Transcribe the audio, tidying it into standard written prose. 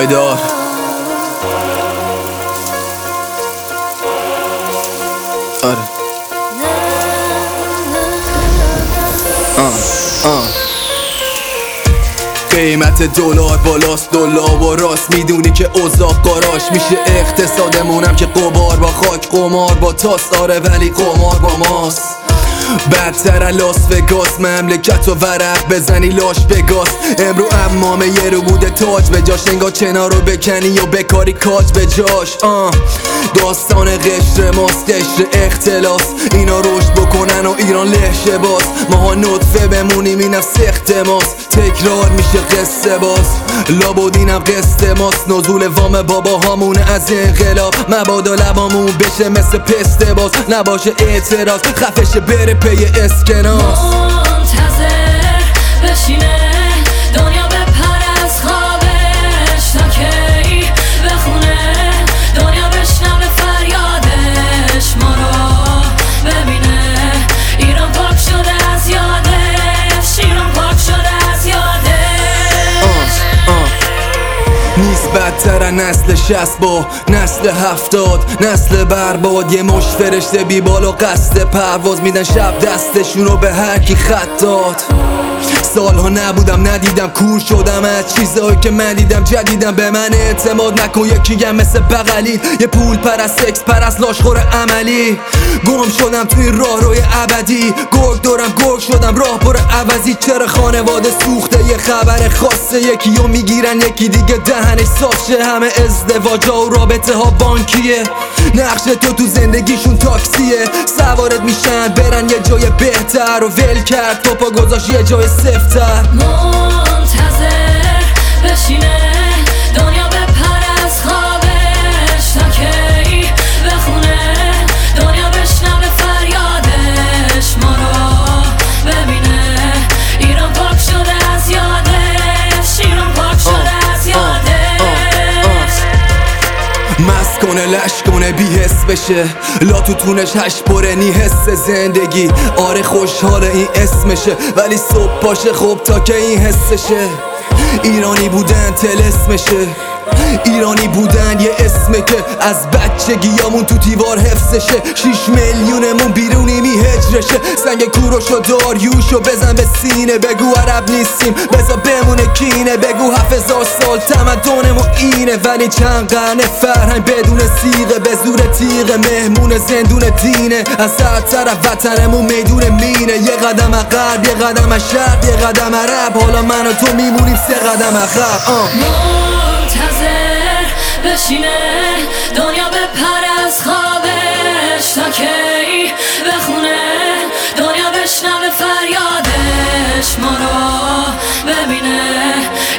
دار. آره قیمت دلار بالاست، دلار و راست میدونی که اوضاع قاراش میشه. اقتصادمونم که قمار با خاک، قمار با تاس. آره ولی قمار با ماست. بدتر لاس وگاس، مملکت و ورق بزنی لاش بگاس. امرو امامه یه رو بوده تاج به جاش، انگار چنا رو بکنی و بکاری کاج به جاش. داستان قشر ماست، قشر اختلاس. اینا رشد بکنن و ایران لهشه باز. ماها نطفه بمونیم اینم سخت ماست. تکرار میشه قصه باز، لابد اینم قصه ماست. نزول وام بابا هامونه از انقلاب، مبادا لبامون بشه مثل پسته باز. نباشه اعتراض خفش بره پی اسکناس. منتظر بشینه دنیا بپر از خوابش، تا کی بخونه دنیا بشنوه فریادش. ما رو ببینه ایران پاک شده از یادش، ایران پاک شده از یادش. نیست بدتر از نسل 60 با نسل 70، نسل برباد. یه مش فرشته بی بال و قصد پرواز، میدن شب دستشونو به هر کی خط داد. سالها نبودم ندیدم، کور شدم از چیزهایی که من دیدم. جدیدم به من اعتماد نکن، یکیم مثل بغلی. یه پول پرست سکس پرست لاشخور عملی. گم شدم توی راه روی ابدی، گرگ دورم گرگ شدم راه پر عوضی. چرا خانواده سوخته یه خبر خاصه، یکیو میگیرن یکی دیگه دهنش صاف شه. همه ازدواجا و رابطه ها بانکیه، نقش تو زندگیشون تاکسیه. سوارت میشن برن یه جای بهتر و ول کرد پاپا گذاشت یه جای سفتر. منتظر بشینه دنیا بپر از خوابش، تا کی بخونه دنیا بشنوه فریادش. ما رو ببینه ایران پاک شده از یادش، ایران پاک شده از یادش. مست کنه لش کنه بی حس بشه، لا تو تونش هشت پره نی حس زندگی. آره خوشحاله این اسمشه، ولی صبح باشه خب تا که این حسشه. ایرانی بودن طلسمشه، ایرانی بودن یه اسمه که از بچگیامون تو دیوار حفظشه. 6 میلیونمون بیرونی هجرشه. سنگ کوروشو داریوشو بزن به سینه، بگو عرب نیستیم بزا بمونه کینه. بگو 7000 سال تمدنمون اینه، ولی چند قرن فرهنگ بدون سیغه. به زور تیغه مهمون زندون دینه، از هر طرف وطنمون میدون مینه. یه قدم عقب یه قدم از شرق یه قدم عرب، حالا من و تو میمونیم 3 قدم عقب. منتظر بشینه دنیا بپر از خوابش، تا کی بخونه دنیا بشنوه فریادش. ما رو ببینه